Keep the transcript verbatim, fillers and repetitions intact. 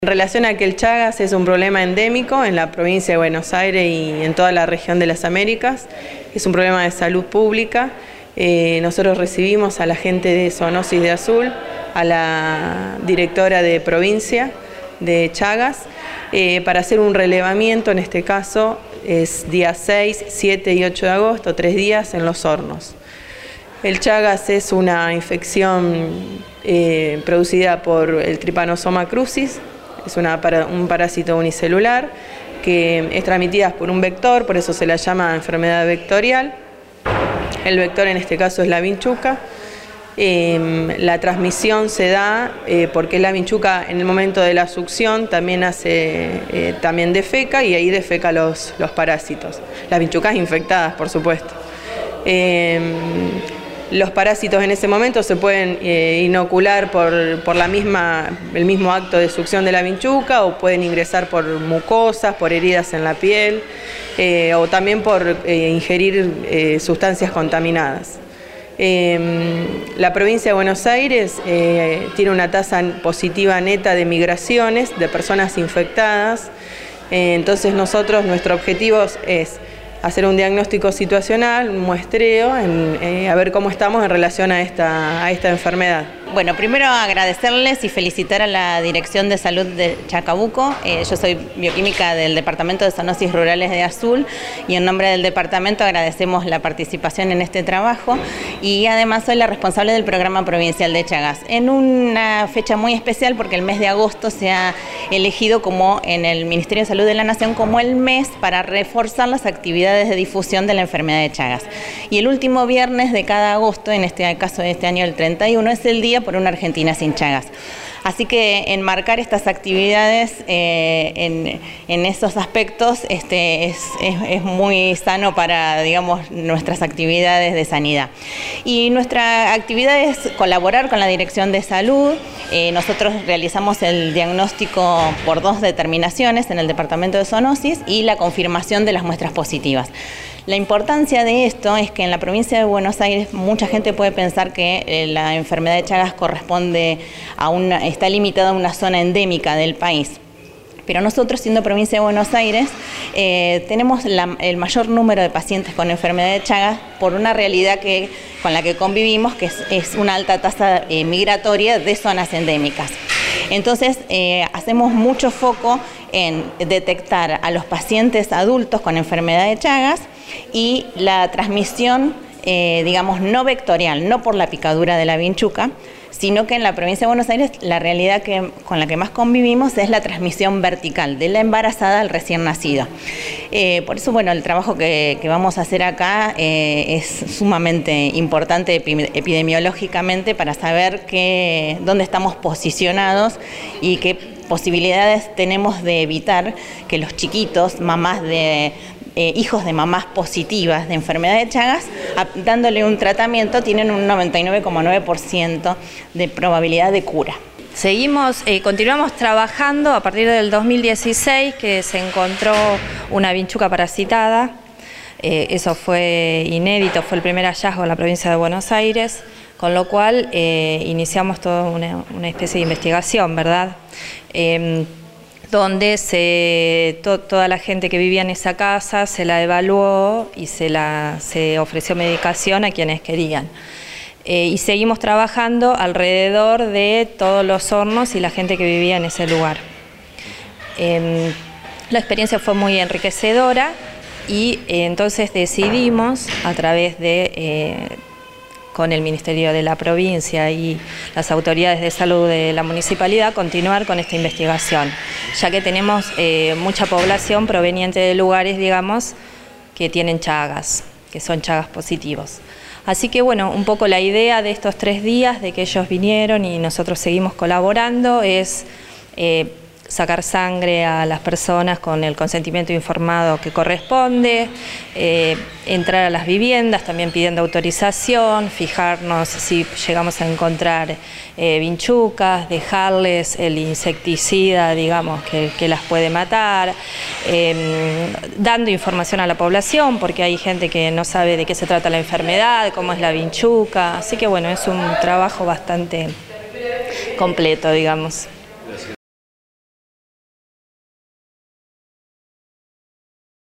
En relación a que el Chagas es un problema endémico en la provincia de Buenos Aires y en toda la región de las Américas, es un problema de salud pública. Eh, nosotros recibimos a la gente de Zoonosis de Azul, a la directora de provincia de Chagas, eh, para hacer un relevamiento. En este caso es día seis, siete y ocho de agosto, tres días en Los Hornos. El Chagas es una infección eh, producida por el Trypanosoma crucis. Es una, un parásito unicelular que es transmitida por un vector, por eso se la llama enfermedad vectorial. El vector en este caso es la vinchuca. Eh, la transmisión se da eh, porque la vinchuca en el momento de la succión también hace, eh, también defeca y ahí defeca los, los parásitos. Las vinchucas infectadas, por supuesto. Eh, Los parásitos en ese momento se pueden eh, inocular por, por la misma, el mismo acto de succión de la vinchuca, o pueden ingresar por mucosas, por heridas en la piel, eh, o también por eh, ingerir eh, sustancias contaminadas. Eh, la provincia de Buenos Aires eh, tiene una tasa positiva neta de migraciones de personas infectadas, eh, entonces nosotros, nuestro objetivo es hacer un diagnóstico situacional, un muestreo, en, eh, a ver cómo estamos en relación a esta, a esta enfermedad. Bueno, primero agradecerles y felicitar a la Dirección de Salud de Chacabuco. Eh, yo soy bioquímica del Departamento de Zoonosis Rurales de Azul y en nombre del departamento agradecemos la participación en este trabajo, y además soy la responsable del Programa Provincial de Chagas, en una fecha muy especial porque el mes de agosto se ha elegido como en el Ministerio de Salud de la Nación como el mes para reforzar las actividades de difusión de la enfermedad de Chagas. Y el último viernes de cada agosto, en este caso de este año el treinta y uno, es el día por una Argentina sin Chagas. Así que enmarcar estas actividades eh, en, en esos aspectos este, es, es, es muy sano para, digamos, nuestras actividades de sanidad. Y nuestra actividad es colaborar con la Dirección de Salud. Eh, nosotros realizamos el diagnóstico por dos determinaciones en el Departamento de Zoonosis y la confirmación de las muestras positivas. La importancia de esto es que en la provincia de Buenos Aires mucha gente puede pensar que eh, la enfermedad de Chagas corresponde a una, está limitada a una zona endémica del país. Pero nosotros, siendo provincia de Buenos Aires, eh, tenemos la, el mayor número de pacientes con enfermedad de Chagas por una realidad que, con la que convivimos, que es, es una alta tasa eh, migratoria de zonas endémicas. Entonces, eh, hacemos mucho foco en detectar a los pacientes adultos con enfermedad de Chagas y la transmisión, eh, digamos, no vectorial, no por la picadura de la vinchuca, sino que en la provincia de Buenos Aires la realidad que, con la que más convivimos es la transmisión vertical, de la embarazada al recién nacido. Eh, por eso, bueno, el trabajo que, que vamos a hacer acá eh, es sumamente importante epidemiológicamente para saber que, dónde estamos posicionados y qué posibilidades tenemos de evitar que los chiquitos, mamás de... Eh, hijos de mamás positivas de enfermedad de Chagas, a, dándole un tratamiento, tienen un noventa y nueve coma nueve por ciento de probabilidad de cura. Seguimos, eh, continuamos trabajando a partir del dos mil dieciséis, que se encontró una vinchuca parasitada. Eh, eso fue inédito, fue el primer hallazgo en la provincia de Buenos Aires, con lo cual eh, iniciamos toda una, una especie de investigación, ¿verdad? Eh, donde se, to, toda la gente que vivía en esa casa se la evaluó y se, la, se ofreció medicación a quienes querían. Eh, y seguimos trabajando alrededor de todos los hornos y la gente que vivía en ese lugar. Eh, la experiencia fue muy enriquecedora y eh, entonces decidimos, a través de... Eh, con el Ministerio de la Provincia y las autoridades de salud de la municipalidad, continuar con esta investigación, ya que tenemos eh, mucha población proveniente de lugares, digamos, que tienen Chagas, que son Chagas positivos. Así que, bueno, un poco la idea de estos tres días, de que ellos vinieron y nosotros seguimos colaborando, es eh, sacar sangre a las personas con el consentimiento informado que corresponde, eh, entrar a las viviendas también pidiendo autorización, fijarnos si llegamos a encontrar eh, vinchucas, dejarles el insecticida, digamos, que, que las puede matar, eh, dando información a la población, porque hay gente que no sabe de qué se trata la enfermedad, cómo es la vinchuca, así que bueno, es un trabajo bastante completo, digamos.